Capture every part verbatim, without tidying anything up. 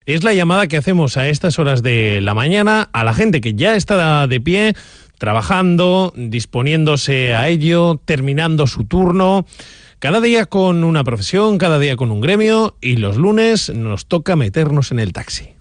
Es la llamada que hacemos a estas horas de la mañana a la gente que ya está de pie, trabajando, disponiéndose a ello, terminando su turno, cada día con una profesión, cada día con un gremio, y los lunes nos toca meternos en el taxi.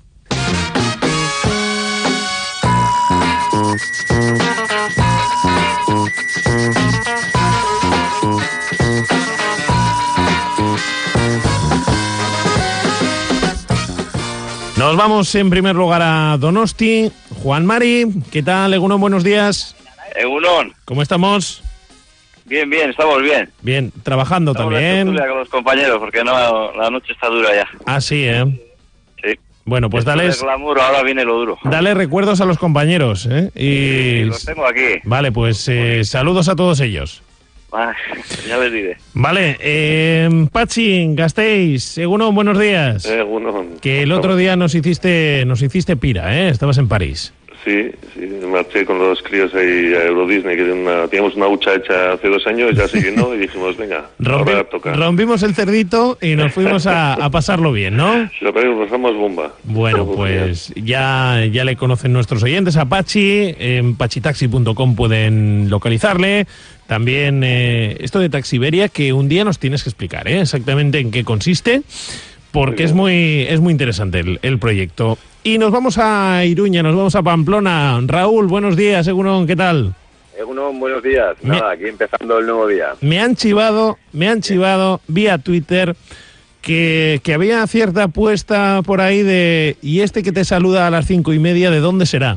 Nos vamos en primer lugar a Donosti. Juan Mari, ¿qué tal? Egunon, buenos días. Egunon. ¿Cómo estamos? Bien, bien, estamos bien. Bien, trabajando estamos también. Con los compañeros, porque no, la noche está dura ya. Ah, sí, ¿eh? Sí. Bueno, pues dale. dale. glamour, ahora viene lo duro. Dale recuerdos a los compañeros, ¿eh? Y sí, los tengo aquí. Vale, pues eh, saludos a todos ellos. Ah, ya les diré. Vale, eh, Patxi, Gasteiz, Egunon, buenos días. Egunon. Que el otro día nos hiciste, nos hiciste pira, ¿eh? Estabas en París. Sí, sí, marché con los críos ahí a Euro Disney, que una, teníamos una hucha hecha hace dos años, ya se llenó y dijimos, venga, Rompi, ahora toca. Rompimos el cerdito y nos fuimos a, a pasarlo bien, ¿no? Lo que pasamos bomba. Bueno, pues ya, ya le conocen nuestros oyentes a Pachi, en pachitaxi punto com pueden localizarle. También eh, esto de Taxiberia, que un día nos tienes que explicar, ¿eh? Exactamente en qué consiste, porque es muy, es muy interesante el, el proyecto. Y nos vamos a Iruña, nos vamos a Pamplona. Raúl, buenos días, Egunon, ¿qué tal? Egunon, buenos días. Me, Nada, aquí empezando el nuevo día. Me han chivado, me han chivado vía Twitter que, que había cierta apuesta por ahí de, y este que te saluda a las cinco y media, ¿de dónde será?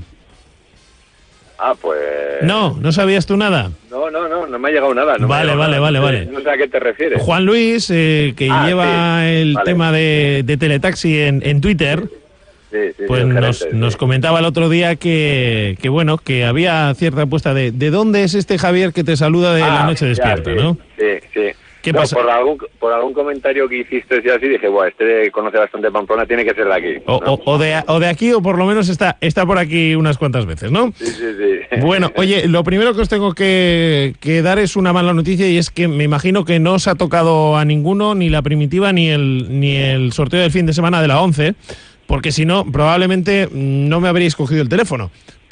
Ah, pues... No, ¿no sabías tú nada? No, no, no, no me ha llegado nada. No vale, vale, nada. vale, no sé, vale. No sé a qué te refieres. Juan Luis, eh, que ah, lleva sí. el vale. tema de, de Teletaxi en, en Twitter, sí, sí, pues sí, nos, gerente, nos sí. comentaba el otro día que, que bueno, que había cierta apuesta de ¿de dónde es este Javier que te saluda de ah, la noche despierta, ya, sí, no? Sí, sí. ¿Qué no, pasa? Por algún, por algún comentario que hiciste y así dije, bueno, este conoce bastante Pamplona, tiene que ser de aquí. O, ¿no? o, o, de, o de aquí, o por lo menos está, está por aquí unas cuantas veces, ¿no? Sí, sí, sí. Bueno, oye, lo primero que os tengo que, que dar es una mala noticia, y es que me imagino que no os ha tocado a ninguno, ni la primitiva, ni el, ni el sorteo del fin de semana de la once, porque si no, probablemente no me habríais cogido el teléfono.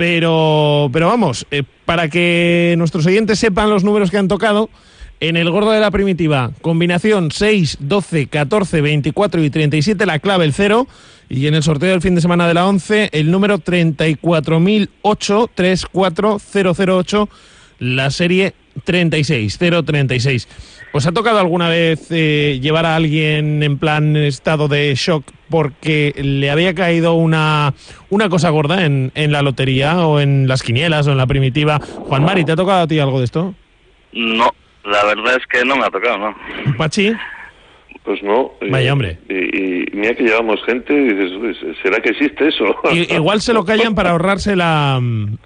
Pero, pero vamos, eh, para que nuestros oyentes sepan los números que han tocado, en el gordo de la primitiva, combinación seis, doce, catorce, veinticuatro y treinta y siete, la clave el cero, y en el sorteo del fin de semana de la once, el número treinta y cuatro mil ocho, treinta y cuatro mil ocho, la serie treinta y seis, cero treinta y seis. ¿Os ha tocado alguna vez eh, llevar a alguien en plan estado de shock porque le había caído una, una cosa gorda en, en la lotería o en las quinielas o en la primitiva? Juan Mari, ¿te ha tocado a ti algo de esto? No, la verdad es que no me ha tocado, ¿no? Pachi. Pues no. Vaya, hombre. Y, y mira que llevamos gente y dices, pues, ¿será que existe eso? I, igual se lo callan para ahorrarse la,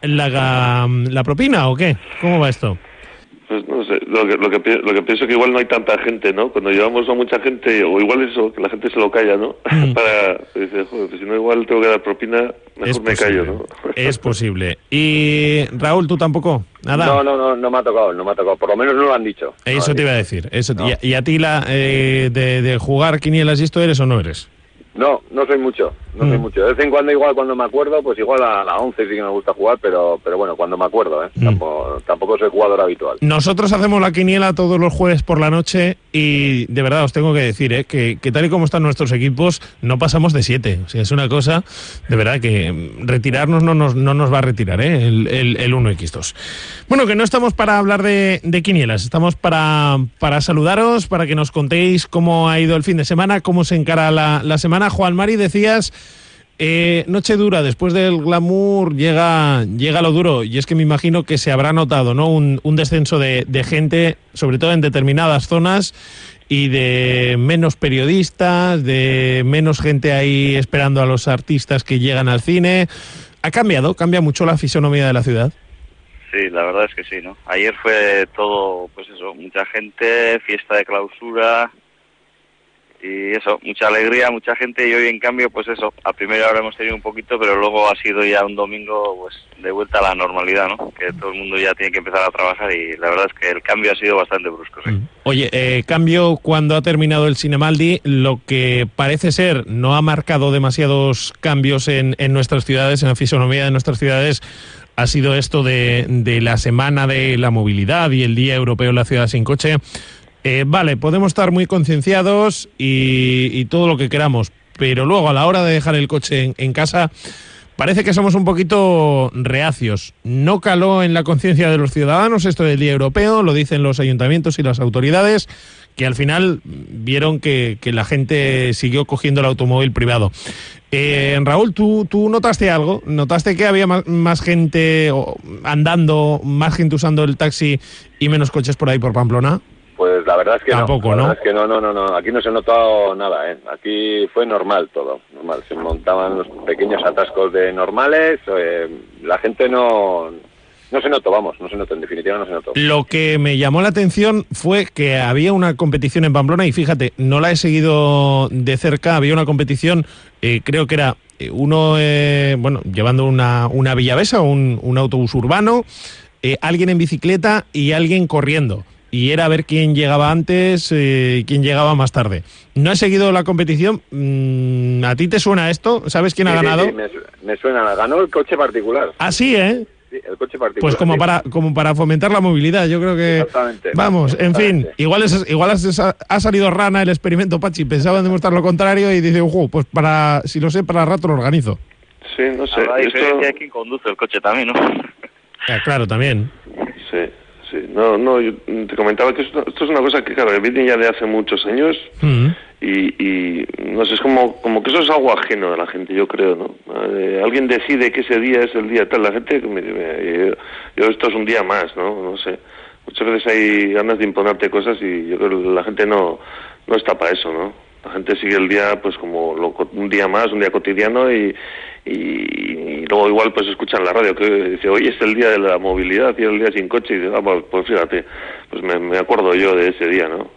la, la propina, ¿o qué? ¿Cómo va esto? Pues no sé, lo que, lo, que, lo que pienso que igual no hay tanta gente, ¿no? Cuando llevamos a mucha gente, o igual eso, que la gente se lo calla, ¿no? Mm. Para, dice, joder, pues si no igual tengo que dar propina, mejor es me posible, callo, ¿no? Es posible. Y Raúl, ¿tú tampoco? ¿Nada? No, no, no, no me ha tocado, no me ha tocado. Por lo menos no lo han dicho. Eso no te iba a decir. Eso, no. y, y a ti, la, eh, de, de jugar quinielas y esto, ¿eres o no eres? No, no soy mucho, no mm. soy mucho. De vez en cuando, igual cuando me acuerdo, pues igual a la once sí que me gusta jugar, pero pero bueno, cuando me acuerdo, ¿eh? Mm. Tampoco, tampoco soy jugador habitual. Nosotros hacemos la quiniela todos los jueves por la noche y de verdad os tengo que decir, ¿eh? que, que tal y como están nuestros equipos, no pasamos de siete. O sea, es una cosa, de verdad, que retirarnos no nos, no nos va a retirar, ¿eh? el, el, el uno equis dos. Bueno, que no estamos para hablar de, de quinielas, estamos para, para saludaros, para que nos contéis cómo ha ido el fin de semana, cómo se encara la, la semana. Juan Mari, decías, eh, noche dura, después del glamour llega, llega lo duro, y es que me imagino que se habrá notado, ¿no? Un, un descenso de, de gente, sobre todo en determinadas zonas, y de menos periodistas, de menos gente ahí esperando a los artistas que llegan al cine. ¿Ha cambiado? ¿Cambia mucho la fisonomía de la ciudad? Sí, la verdad es que sí, ¿no? Ayer fue todo, pues eso, mucha gente, fiesta de clausura. y eso, mucha alegría, mucha gente, y hoy en cambio, pues eso, a primera hora hemos tenido un poquito, pero luego ha sido ya un domingo pues de vuelta a la normalidad, ¿no? Que todo el mundo ya tiene que empezar a trabajar y la verdad es que el cambio ha sido bastante brusco, ¿sí? Oye, eh, cambio cuando ha terminado el Cinemaldi, lo que parece ser no ha marcado demasiados cambios en, en nuestras ciudades, en la fisonomía de nuestras ciudades, ha sido esto de, de la semana de la movilidad y el Día Europeo en la Ciudad sin Coche. Eh, vale, podemos estar muy concienciados y, y todo lo que queramos, pero luego a la hora de dejar el coche en, en casa parece que somos un poquito reacios. No caló en la conciencia de los ciudadanos esto del Día Europeo, lo dicen los ayuntamientos y las autoridades, que al final vieron que, que la gente siguió cogiendo el automóvil privado. Eh, Raúl, ¿tú, ¿tú notaste algo? ¿Notaste que había más, más gente andando, más gente usando el taxi y menos coches por ahí por Pamplona? Pues la verdad es que Tampoco, no. La ¿no? verdad es que no, no, no, no. Aquí no se ha notado nada, ¿eh? Aquí fue normal todo, normal. Se montaban los pequeños atascos de normales. Eh, la gente no, no se notó, vamos, no se notó, en definitiva no se notó. Lo que me llamó la atención fue que había una competición en Pamplona y fíjate, no la he seguido de cerca, había una competición, eh, creo que era eh, uno, eh, bueno, llevando una, una villavesa, un, un autobús urbano, eh, alguien en bicicleta y alguien corriendo. Y era a ver quién llegaba antes y eh, quién llegaba más tarde. No he seguido la competición. ¿A ti te suena esto? ¿Sabes quién sí, ha sí, ganado? Sí, me, me suena. Ganó el coche particular. Ah, sí, ¿eh? Sí, el coche particular. Pues como sí. para como para fomentar la movilidad, yo creo que... Exactamente. Vamos, Exactamente. en fin, igual, es, igual es, ha salido rana el experimento, Pachi. Pensaban demostrar lo contrario y dice, ojo, pues para, si lo sé, para rato lo organizo. Sí, no sé. La diferencia Esto... es quien conduce el coche también, ¿no? Ah, claro, también. Sí. Sí, no, no, yo te comentaba que esto, esto es una cosa que, claro, viene ya de hace muchos años Mm-hmm. y, y, no sé, es como, como que eso es algo ajeno a la gente, yo creo, ¿no? Eh, alguien decide que ese día es el día tal, la gente, me, me, yo, yo esto es un día más, ¿no? No sé, muchas veces hay ganas de imponerte cosas y yo creo que la gente no, no está para eso, ¿no? La gente sigue el día, pues, como lo, un día más, un día cotidiano y... Y, y luego igual pues escuchan la radio que dice, hoy es el día de la movilidad y el día sin coche y dice, ah, pues, pues fíjate, pues me, me acuerdo yo de ese día, ¿no?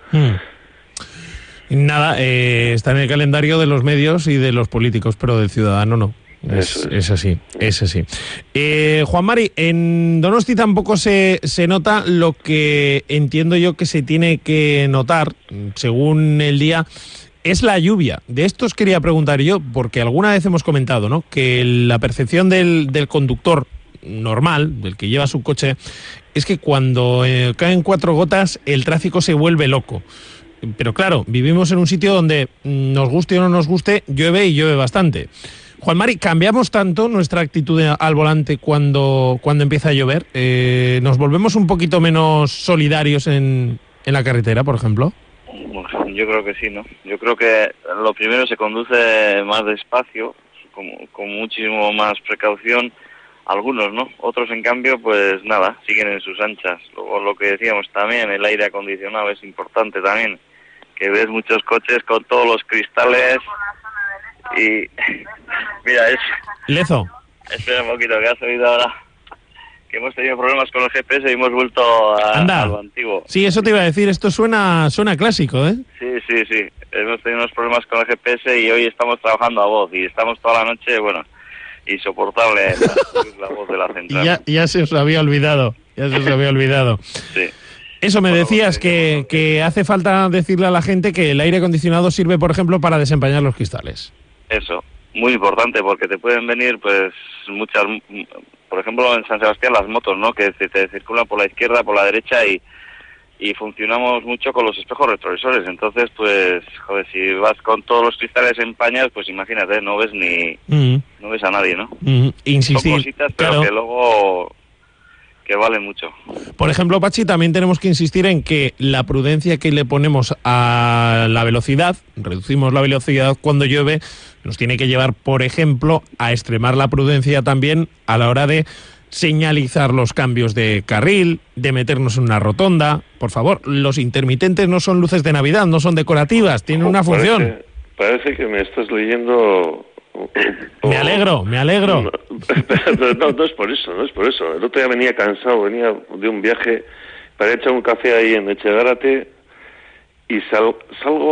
mm. Nada, eh, está en el calendario de los medios y de los políticos, pero del ciudadano no. Es, es. es así, es así. Eh, Juan Mari, en Donosti tampoco se, se nota lo que entiendo yo que se tiene que notar, según el día, es la lluvia. De esto os quería preguntar yo, porque alguna vez hemos comentado, ¿no?, que la percepción del, del conductor normal, del que lleva su coche, es que cuando eh, caen cuatro gotas el tráfico se vuelve loco. Pero claro, vivimos en un sitio donde, nos guste o no nos guste, llueve y llueve bastante. Juan Mari, ¿cambiamos tanto nuestra actitud al volante cuando, cuando empieza a llover? Eh, ¿Nos volvemos un poquito menos solidarios en, en la carretera, por ejemplo? Bueno, yo creo que sí, ¿no? Yo creo que lo primero se conduce más despacio, con, con muchísimo más precaución, algunos, ¿no? Otros, en cambio, pues nada, siguen en sus anchas. Luego, lo que decíamos también, el aire acondicionado es importante también, que ves muchos coches con todos los cristales y... Mira, es... Lezo. Espera un poquito, que has oído ahora que hemos tenido problemas con el G P S y hemos vuelto a, a lo antiguo. Sí, eso te iba a decir, esto suena suena clásico, ¿eh? Sí, sí, sí. Hemos tenido unos problemas con el G P S y hoy estamos trabajando a voz y estamos toda la noche, bueno, insoportable la, la voz de la central. Ya, ya se os había olvidado, ya se os había olvidado. Sí. Eso, me bueno, decías que, que, que hace falta decirle a la gente que el aire acondicionado sirve, por ejemplo, para desempañar los cristales. Eso, muy importante, porque te pueden venir, pues, muchas... Por ejemplo, en San Sebastián las motos, ¿no?, que te, te circulan por la izquierda, por la derecha y, y funcionamos mucho con los espejos retrovisores. Entonces, pues, joder, si vas con todos los cristales empañados, pues imagínate, no ves ni mm. no ves a nadie, ¿no? Mm. Insistir. Son cositas, pero claro, que luego que valen mucho. Por ejemplo, Pachi, también tenemos que insistir en que la prudencia que le ponemos a la velocidad, reducimos la velocidad cuando llueve, nos tiene que llevar, por ejemplo, a extremar la prudencia también a la hora de señalizar los cambios de carril, de meternos en una rotonda. Por favor, los intermitentes no son luces de Navidad, no son decorativas, tienen una función. Parece, parece que me estás leyendo... O... Me alegro, me alegro. No, no, no es por eso, no es por eso. El otro día venía cansado, venía de un viaje para echar un café ahí en Echegárate y sal, salgo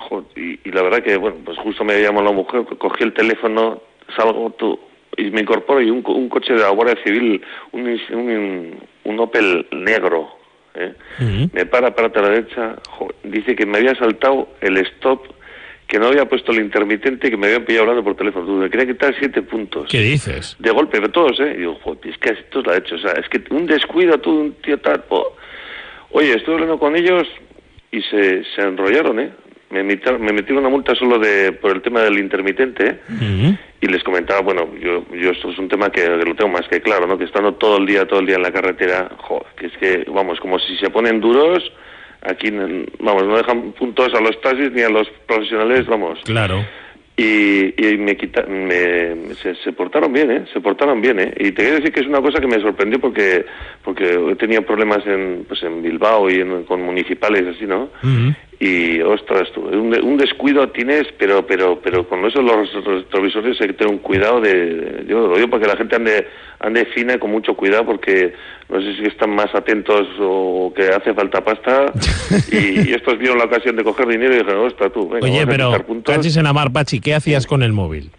jo, y, y la verdad que, bueno, pues justo me llamó la mujer, cogí el teléfono, salgo tú, y me incorporo y un, un coche de la Guardia Civil, un, un, un Opel negro, ¿eh? Uh-huh. Me para, para a la derecha, jo, dice que me había saltado el stop, que no había puesto el intermitente, que me habían pillado hablando por teléfono. Tú, me quería quitar siete puntos. ¿Qué dices? De golpe, pero todos, ¿eh? Y digo, joder, es que esto lo ha hecho. O sea, es que un descuido, tú, un tío tal. Oh. Oye, estuve hablando con ellos y se, se enrollaron, ¿eh? Me metieron, me metieron una multa solo de por el tema del intermitente, ¿eh? Uh-huh. Y les comentaba, bueno, yo, yo esto es un tema que, que lo tengo más que claro, ¿no? Que estando todo el día, todo el día en la carretera, joder, que es que, vamos, como si se ponen duros. Aquí, vamos, no dejan puntos a los taxis ni a los profesionales, vamos. Claro. Y, y me quita, me, se, se portaron bien, ¿eh? Se portaron bien, ¿eh? Y te quiero decir que es una cosa que me sorprendió porque porque he tenido problemas en pues en Bilbao y en, con municipales así, ¿no? Uh-huh. Y, ostras, tú, un, un descuido tienes, pero pero pero con eso los retrovisores hay que tener un cuidado de... Yo lo digo para que la gente ande ande fina y con mucho cuidado porque no sé si están más atentos o que hace falta pasta y, y estos vieron la ocasión de coger dinero y dijeron, ostras, tú, venga, oye, pero, cachis en la mar, Pachi, ¿qué hacías con el móvil?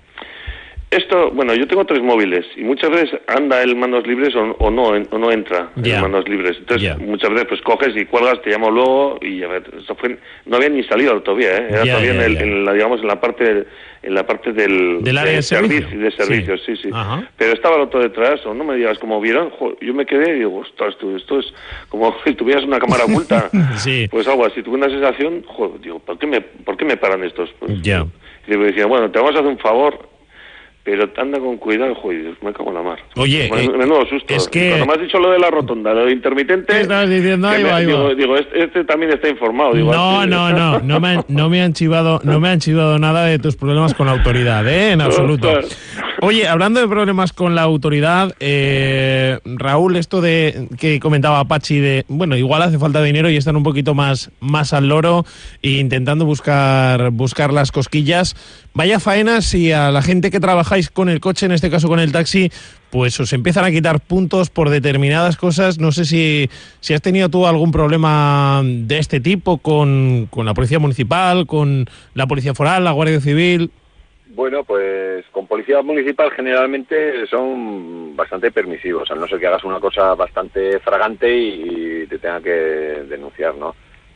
Esto, bueno, yo tengo tres móviles y muchas veces anda el manos libres o, o no o no entra yeah. el manos libres. Entonces, yeah. muchas veces pues coges y cuelgas, te llamo luego y a ver, eso fue, no había ni salido todavía, ¿eh? Era yeah, todavía yeah, en, el, yeah. en la, digamos, en la parte en la parte del, del área de, de servicio, de servicios, sí, sí. sí. Uh-huh. Pero estaba el otro detrás, o no me digas cómo vieron, jo, yo me quedé y digo, ostras, tú, esto es como si tuvieras una cámara oculta. sí. Pues algo así, tuve una sensación, jo, digo, ¿por qué me, por qué me paran estos? Pues, yeah. Y me decían, bueno, te vamos a hacer un favor, pero anda con cuidado, joder, me cago en la mar. Oye, bueno, eh, menudo susto. Es que... Cuando me has dicho lo de la rotonda, lo de intermitente... ¿Qué estabas diciendo? Ahí me, va, ahí digo, va. digo este, este también está informado. Digo, no, así, no, no, no me, han, no me han chivado, no me han chivado nada de tus problemas con la autoridad, ¿eh? En absoluto. Oye, hablando de problemas con la autoridad, eh, Raúl, esto de que comentaba Pachi de, bueno, igual hace falta dinero y están un poquito más, más al loro e intentando buscar, buscar las cosquillas. Vaya faena si a la gente que trabajáis con el coche, en este caso con el taxi, pues os empiezan a quitar puntos por determinadas cosas. No sé si, si has tenido tú algún problema de este tipo con, con la Policía Municipal, con la Policía Foral, la Guardia Civil. Bueno, pues con Policía Municipal generalmente son bastante permisivos, a no ser que hagas una cosa bastante fragante y te tenga que denunciar, ¿no?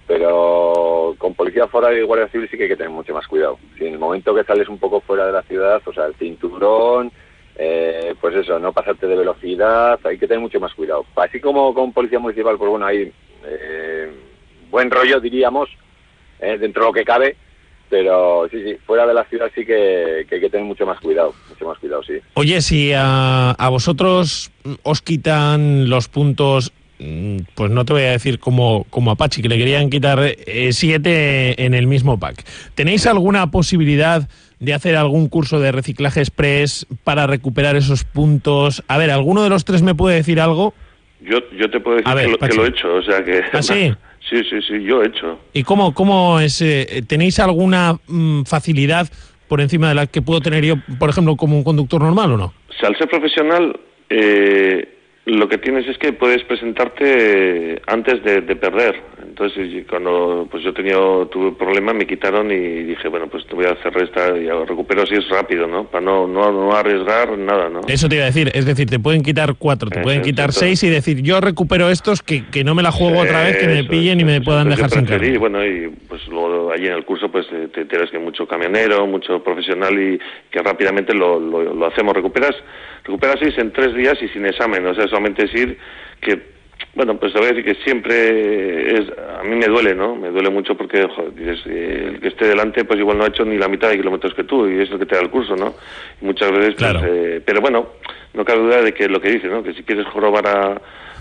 Pero con Policía Foral y Guardia Civil sí que hay que tener mucho más cuidado. Si en el momento que sales un poco fuera de la ciudad, o sea, el cinturón, eh, pues eso, no pasarte de velocidad, hay que tener mucho más cuidado. Así como con Policía Municipal, pues bueno, hay eh, buen rollo, diríamos, eh, dentro de lo que cabe, pero sí, sí, fuera de la ciudad sí que, que hay que tener mucho más cuidado, mucho más cuidado, sí. Oye, si a, a vosotros os quitan los puntos, pues no te voy a decir como, como a Pachi, que le querían quitar eh, siete en el mismo pack. ¿Tenéis alguna posibilidad de hacer algún curso de reciclaje express para recuperar esos puntos? A ver, ¿alguno de los tres me puede decir algo? Yo, yo te puedo decir ver, que, lo, que lo he hecho, o sea que... ¿Ah, sí? Sí, sí, sí, yo he hecho. ¿Y cómo, cómo es? Eh, ¿Tenéis alguna mm, facilidad por encima de la que puedo tener yo, por ejemplo, como un conductor normal o no? O sea, al ser profesional... Eh... Lo que tienes es que puedes presentarte antes de, de perder. Entonces, cuando pues yo tenía tuve un problema, me quitaron y dije, bueno, pues te voy a hacer esta y recupero si es rápido, ¿no? Para no, no, no arriesgar nada, ¿no? Eso te iba a decir, es decir, te pueden quitar cuatro, te eso, pueden quitar eso, seis y decir, yo recupero estos, que, que no me la juego otra vez, que me eso, pillen eso, y me puedan dejar sin carga. Y bueno, y pues luego allí en el curso pues te enteras que hay mucho camionero, mucho profesional y que rápidamente lo, lo, lo hacemos. Recuperas recuperas seis en tres días y sin examen, o sea, solamente decir que, bueno, pues te voy a decir que siempre es, a mí me duele, ¿no? Me duele mucho porque, joder, dices, eh, el que esté delante pues igual no ha hecho ni la mitad de kilómetros que tú y es lo que te da el curso, ¿no? Y muchas veces, claro. pues, eh, pero bueno, no cabe duda de que lo que dice, ¿no? Que si quieres jorobar a,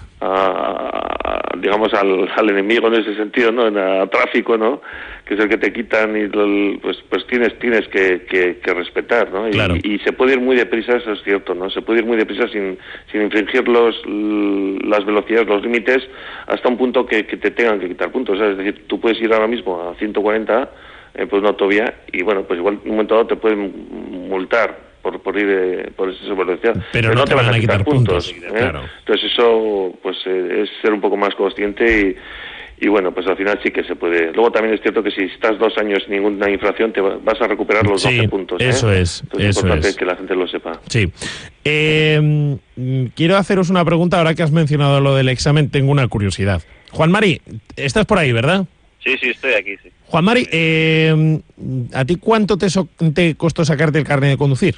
a, a digamos, al, al enemigo en ese sentido, ¿no? En a, a tráfico, ¿no? Que es el que te quitan y lo, pues pues tienes tienes que, que, que respetar, ¿no? Y, claro. y, y se puede ir muy deprisa, eso es cierto, ¿no? Se puede ir muy deprisa sin sin infringir los las velocidades, los límites, hasta un punto que, que te tengan que quitar puntos, ¿sabes? Es decir, tú puedes ir ahora mismo a ciento cuarenta eh, pues una autovía y bueno, pues igual en un momento dado te pueden multar por por ir eh, por esa velocidad, pero, pero no, no te van, van a quitar, quitar puntos, puntos ¿eh? Claro. Entonces eso pues eh, es ser un poco más consciente y y bueno, pues al final sí que se puede. Luego también es cierto que si estás dos años sin ninguna inflación te vas a recuperar los sí, doce puntos. Eso ¿eh? es, Entonces eso es importante es. que la gente lo sepa. Sí. Eh, quiero haceros una pregunta, ahora que has mencionado lo del examen, tengo una curiosidad. Juan Mari, estás por ahí, ¿verdad? Sí, sí, estoy aquí, sí. Juan Mari, eh, ¿a ti cuánto te, so te costó sacarte el carnet de conducir?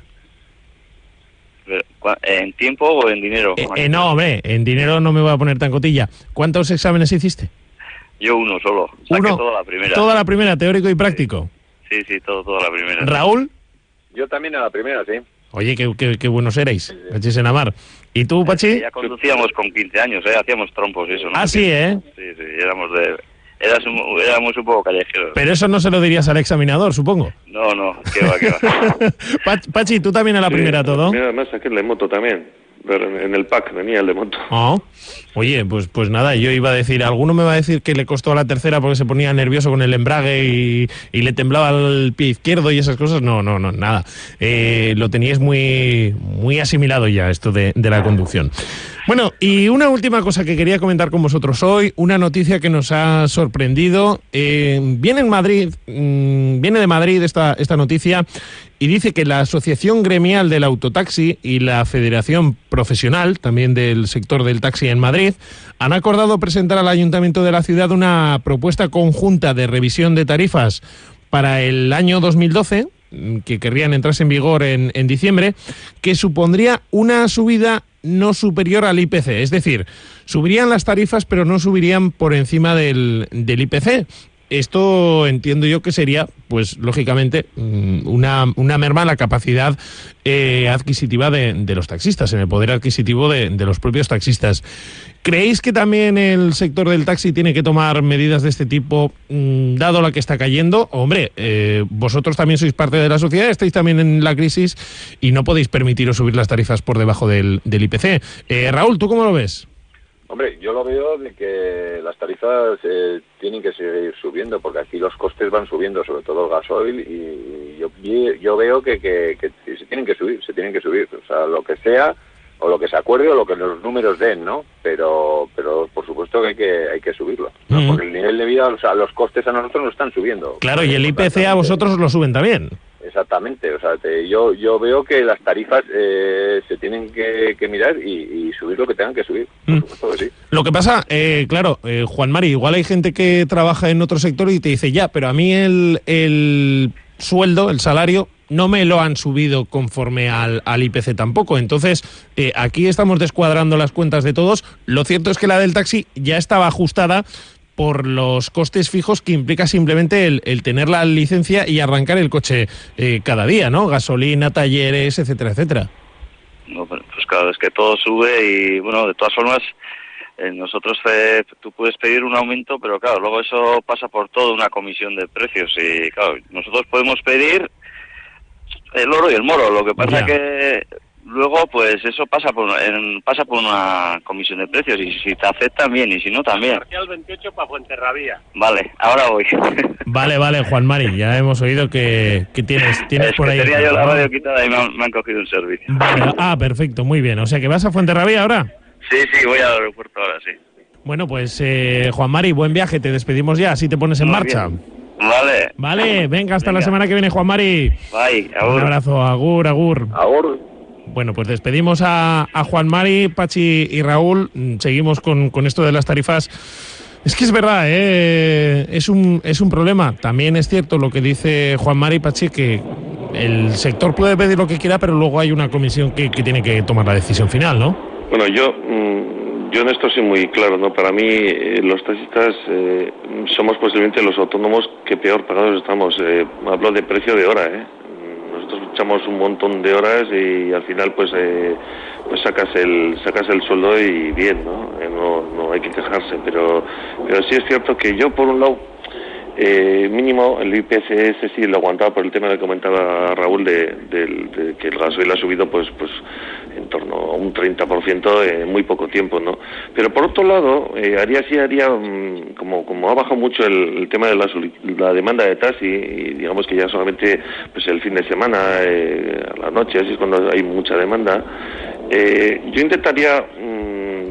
¿En tiempo o en dinero? Eh, eh, no, hombre, en dinero no me voy a poner tan cotilla. ¿Cuántos exámenes hiciste? Yo uno solo. Saqué ¿Uno? toda la primera. ¿Toda la primera, teórico y práctico? Sí, sí, todo, toda la primera. ¿Raúl? Yo también a la primera, sí. Oye, qué, qué, qué buenos erais, Pachis en Amar. ¿Y tú, Pachi? Ya conducíamos con quince años, ¿eh? Hacíamos trompos y eso. ¿no? Ah, sí, ¿eh? Sí, sí, éramos de... Eras un, éramos un poco callejeros. Pero eso no se lo dirías al examinador, supongo. No, no, qué va, qué va. Pachi, ¿tú también a la Sí, primera todo? Mira, además saqué el de moto también. Pero en el pack venía el de moto. Oh. Oye, pues pues nada, yo iba a decir, alguno me va a decir que le costó a la tercera porque se ponía nervioso con el embrague y, y le temblaba el pie izquierdo y esas cosas. No, no, no, nada. Eh, lo teníais muy, muy asimilado ya, esto de, de la conducción. Bueno, y una última cosa que quería comentar con vosotros hoy, una noticia que nos ha sorprendido. Eh, viene en Madrid, mmm, viene de Madrid esta, esta noticia y dice que la Asociación Gremial del Autotaxi y la Federación Profesional, también del sector del taxi en Madrid, han acordado presentar al Ayuntamiento de la ciudad una propuesta conjunta de revisión de tarifas para el año dos mil doce, que querrían entrarse en vigor en, en diciembre, que supondría una subida no superior al I P C, es decir, subirían las tarifas pero no subirían por encima del, del I P C. Esto entiendo yo que sería, pues lógicamente, una, una merma en la capacidad eh, adquisitiva de, de los taxistas, en el poder adquisitivo de, de los propios taxistas. ¿Creéis que también el sector del taxi tiene que tomar medidas de este tipo, mmm, dado la que está cayendo? Hombre, eh, vosotros también sois parte de la sociedad, estáis también en la crisis y no podéis permitiros subir las tarifas por debajo del, del I P C. Eh, Raúl, ¿tú cómo lo ves? Hombre, yo lo veo de que las tarifas eh, tienen que seguir subiendo, porque aquí los costes van subiendo, sobre todo el gasoil, y yo, yo veo que, que, que se tienen que subir, se tienen que subir, o sea, lo que sea, o lo que se acuerde, o lo que los números den, ¿no? Pero pero por supuesto que hay que, hay que subirlo, ¿no? Mm. Porque el nivel de vida, o sea, los costes a nosotros nos están subiendo. Claro, y el I P C a vosotros lo suben también. Exactamente, o sea, te, yo yo veo que las tarifas eh, se tienen que, que mirar y, y subir lo que tengan que subir, por mm. supuesto que sí. Lo que pasa, eh, claro, eh, Juan Mari, igual hay gente que trabaja en otro sector y te dice, ya, pero a mí el, el sueldo, el salario, no me lo han subido conforme al, al I P C tampoco. Entonces, eh, aquí estamos descuadrando las cuentas de todos. Lo cierto es que la del taxi ya estaba ajustada por los costes fijos que implica simplemente el, el tener la licencia y arrancar el coche eh, cada día, ¿no? Gasolina, talleres, etcétera, etcétera. No, pues claro, es que todo sube y, bueno, de todas formas, eh, nosotros eh, tú puedes pedir un aumento, pero claro, luego eso pasa por toda una comisión de precios y, claro, nosotros podemos pedir el oro y el moro, lo que pasa es que luego, pues eso pasa por en, pasa por una comisión de precios y si te aceptan bien y si no también. Parcial veintiocho para Fuenterrabía. Vale, ahora voy. Vale, vale, Juan Mari, ya hemos oído que, que tienes, tienes es por que ahí. Tenía yo la radio quitada y me han, me han cogido un servicio. Vale, ah, perfecto, muy bien. O sea, ¿que vas a Fuenterrabía ahora? Sí, sí, voy al aeropuerto ahora, sí. Bueno, pues eh, Juan Mari, buen viaje, te despedimos ya, así te pones en Muy marcha. Bien. Vale. Vale, venga, hasta venga. La semana que viene, Juan Mari. Bye, agur. Un abrazo, agur, agur. Agur. Bueno, pues despedimos a, a Juan Mari, Pachi y Raúl. Seguimos con, con esto de las tarifas. Es que es verdad, ¿eh? es, un, es un problema. También es cierto lo que dice Juan Mari, Pachi, que el sector puede pedir lo que quiera, pero luego hay una comisión que, que tiene que tomar la decisión final, ¿no? Bueno, yo... Mmm... Yo en esto soy muy claro, ¿no? Para mí eh, los taxistas eh, somos posiblemente los autónomos que peor pagados estamos. Eh, hablo de precio de hora, ¿eh? Nosotros echamos un montón de horas y al final pues eh, pues sacas el sacas el sueldo y bien, ¿no? Eh, no, no hay que quejarse, pero pero sí es cierto que yo por un lado eh, mínimo el I P C ese sí lo aguantaba por el tema que comentaba Raúl de, de, de que el gasoil ha subido pues pues en torno a un treinta por ciento en muy poco tiempo, ¿no? Pero por otro lado, eh, haría sí haría mmm, como como ha bajado mucho el, el tema de la, la demanda de taxi y digamos que ya solamente pues el fin de semana, eh, a la noche, así es cuando hay mucha demanda. Eh, yo intentaría mmm,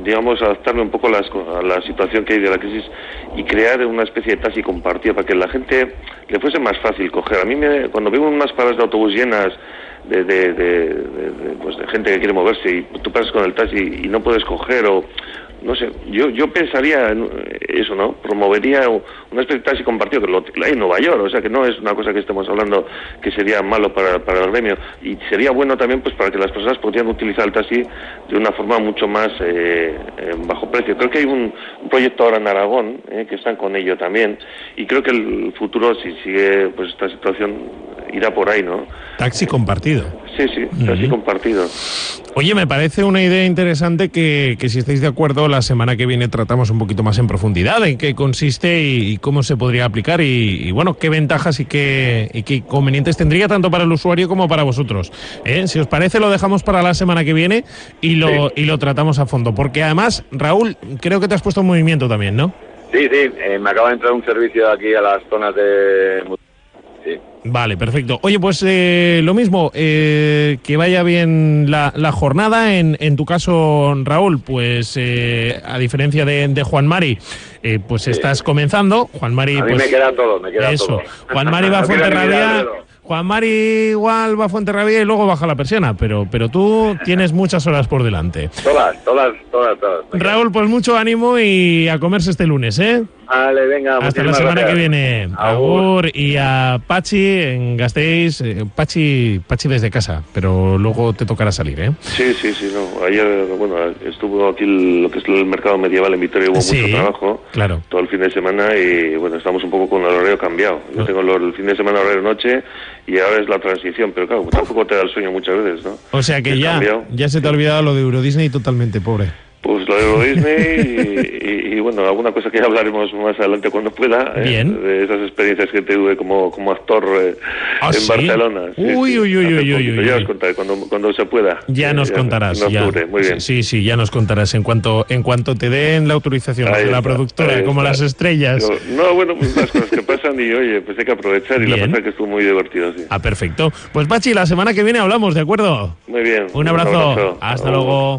digamos, adaptarme un poco a, las, a la situación que hay de la crisis y crear una especie de taxi compartido para que la gente le fuese más fácil coger. A mí, me, cuando veo unas paradas de autobús llenas de, de, de, de, de, pues de gente que quiere moverse y tú pasas con el taxi y no puedes coger o... No sé, yo yo pensaría en eso, ¿no? Promovería una especie de taxi compartido, que lo hay en Nueva York, o sea que no es una cosa que estemos hablando que sería malo para, para el gremio. Y sería bueno también pues para que las personas pudieran utilizar el taxi de una forma mucho más eh, eh, bajo precio. Creo que hay un, un proyecto ahora en Aragón, eh, que están con ello también, y creo que el futuro, si sigue pues esta situación, irá por ahí, ¿no? Taxi compartido. Sí, sí, taxi uh-huh. compartido. Oye, me parece una idea interesante que, que si estáis de acuerdo, la semana que viene tratamos un poquito más en profundidad en qué consiste y, y cómo se podría aplicar y, y bueno, qué ventajas y qué, y qué inconvenientes tendría tanto para el usuario como para vosotros. ¿Eh? Si os parece, lo dejamos para la semana que viene y lo, sí. y lo tratamos a fondo. Porque además, Raúl, creo que te has puesto en movimiento también, ¿no? Sí, sí, eh, me acaba de entrar un servicio aquí a las zonas de... Sí. Vale, perfecto. Oye, pues eh, lo mismo, eh, que vaya bien la, la jornada. En, en tu caso, Raúl, pues eh, a diferencia de, de Juan Mari, eh, pues sí. estás comenzando. Juan Mari, a mí pues, me queda todo, me queda eso. todo. Juan Mari va a Fuenterrabía. Juan Mari igual va a Fuenterrabía y luego baja la persiana, pero, pero tú tienes muchas horas por delante. Todas, todas, todas, todas. Raúl, pues mucho ánimo y a comerse este lunes, ¿eh? Vale, venga. Hasta la semana gracias. que viene. Agur. Agur. Y a Pachi en Gasteiz. Eh, Pachi, Pachi desde casa, pero luego te tocará salir, ¿eh? Sí, sí, sí. No. Ayer, bueno, estuvo aquí el, lo que es el mercado medieval en Vitoria, hubo sí, mucho trabajo. Claro. Todo el fin de semana y, bueno, estamos un poco con el horario cambiado. Yo tengo el fin de semana horario noche y ahora es la transición, pero claro, tampoco te da el sueño muchas veces, ¿no? O sea que ya, ya se te ha olvidado lo de Euro Disney totalmente, pobre. Pues lo de Euro Disney y, y, y bueno, alguna cosa que ya hablaremos más adelante cuando pueda, Bien. Eh, de esas experiencias que tuve como, como actor eh, ¿Ah, en sí? Barcelona. Sí, uy, sí, uy, uy, uy, uy, uy. Ya os contaré cuando, cuando se pueda. Ya eh, nos ya, contarás. En octubre, ya. muy bien. Sí, sí, ya nos contarás en cuanto en cuanto te den la autorización de la productora, como las estrellas. Yo, no, bueno, pues las cosas que pasan y oye, pues hay que aprovechar y bien. La verdad que estuvo muy divertido, sí. Ah, perfecto. Pues Pachi, la semana que viene hablamos, ¿de acuerdo? Muy bien. Un abrazo. Un abrazo. Hasta luego.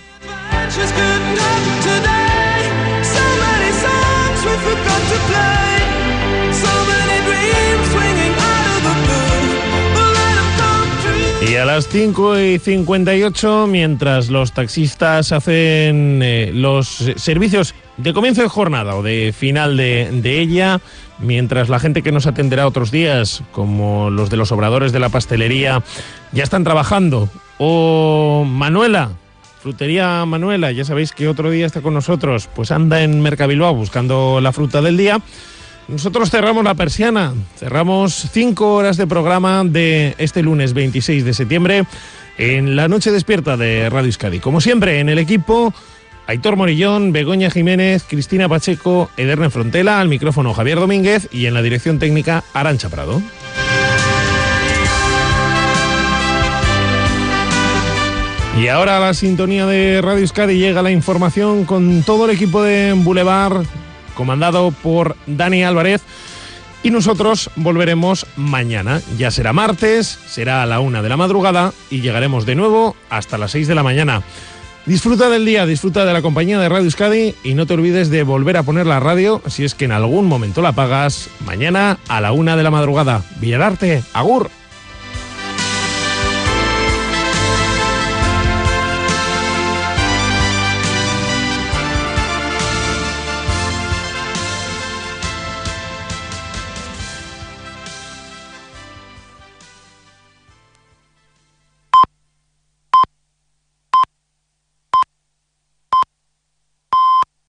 Y a las cinco y cincuenta y ocho, mientras los taxistas hacen eh, los servicios de comienzo de jornada o de final de, de ella, mientras la gente que nos atenderá otros días, como los de los obradores de la pastelería, ya están trabajando, o Manuela, Frutería Manuela, ya sabéis que otro día está con nosotros, pues anda en Mercabilbao buscando la fruta del día. Nosotros cerramos la persiana, cerramos cinco horas de programa de este lunes veintiséis de septiembre en la noche despierta de Radio Euskadi. Como siempre, en el equipo, Aitor Morillón, Begoña Jiménez, Cristina Pacheco, Ederne Frontela, al micrófono Javier Domínguez y en la dirección técnica Arantxa Prado. Y ahora a la sintonía de Radio Euskadi llega la información con todo el equipo de Boulevard, comandado por Dani Álvarez, y nosotros volveremos mañana. Ya será martes, será a la una de la madrugada y llegaremos de nuevo hasta las seis de la mañana. Disfruta del día, disfruta de la compañía de Radio Euskadi y no te olvides de volver a poner la radio si es que en algún momento la apagas mañana a la una de la madrugada. Villararte, agur.